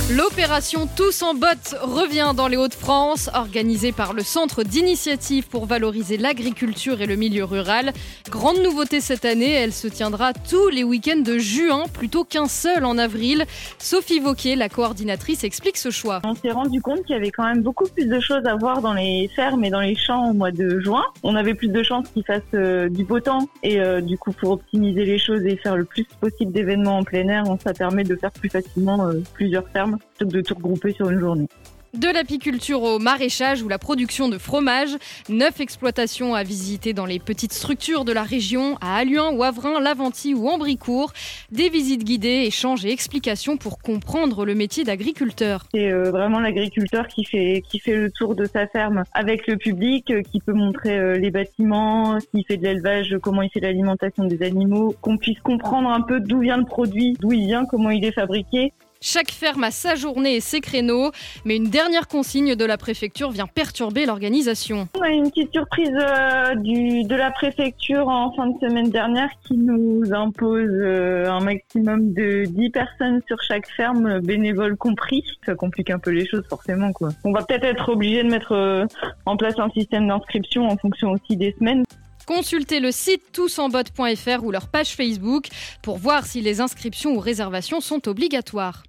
L'opération Tous en bottes revient dans les Hauts-de-France, organisée par le Centre d'initiative pour valoriser l'agriculture et le milieu rural. Grande nouveauté cette année, elle se tiendra tous les week-ends de juin plutôt qu'un seul en avril. Sophie Vauquier, la coordinatrice, explique ce choix. On s'est rendu compte qu'il y avait quand même beaucoup plus de choses à voir dans les fermes et dans les champs au mois de juin. On avait plus de chances qu'il fasse du beau temps et du coup pour optimiser les choses et faire le plus possible d'événements en plein air, ça permet de faire plus facilement plusieurs fermes plutôt que de tout regrouper sur une journée. De l'apiculture au maraîchage ou la production de fromage, 9 exploitations à visiter dans les petites structures de la région, à Halluin, Wavrin, Laventie ou Ambricourt. Des visites guidées, échanges et explications pour comprendre le métier d'agriculteur. C'est vraiment l'agriculteur qui fait le tour de sa ferme avec le public, qui peut montrer les bâtiments, s'il fait de l'élevage, comment il fait l'alimentation des animaux, qu'on puisse comprendre un peu d'où vient le produit, d'où il vient, comment il est fabriqué. Chaque ferme a sa journée et ses créneaux, mais une dernière consigne de la préfecture vient perturber l'organisation. On a une petite surprise de la préfecture en fin de semaine dernière qui nous impose un maximum de 10 personnes sur chaque ferme, bénévoles compris. Ça complique un peu les choses forcément, quoi. On va peut-être être obligé de mettre en place un système d'inscription en fonction aussi des semaines. Consultez le site tousenbottes.fr ou leur page Facebook pour voir si les inscriptions ou réservations sont obligatoires.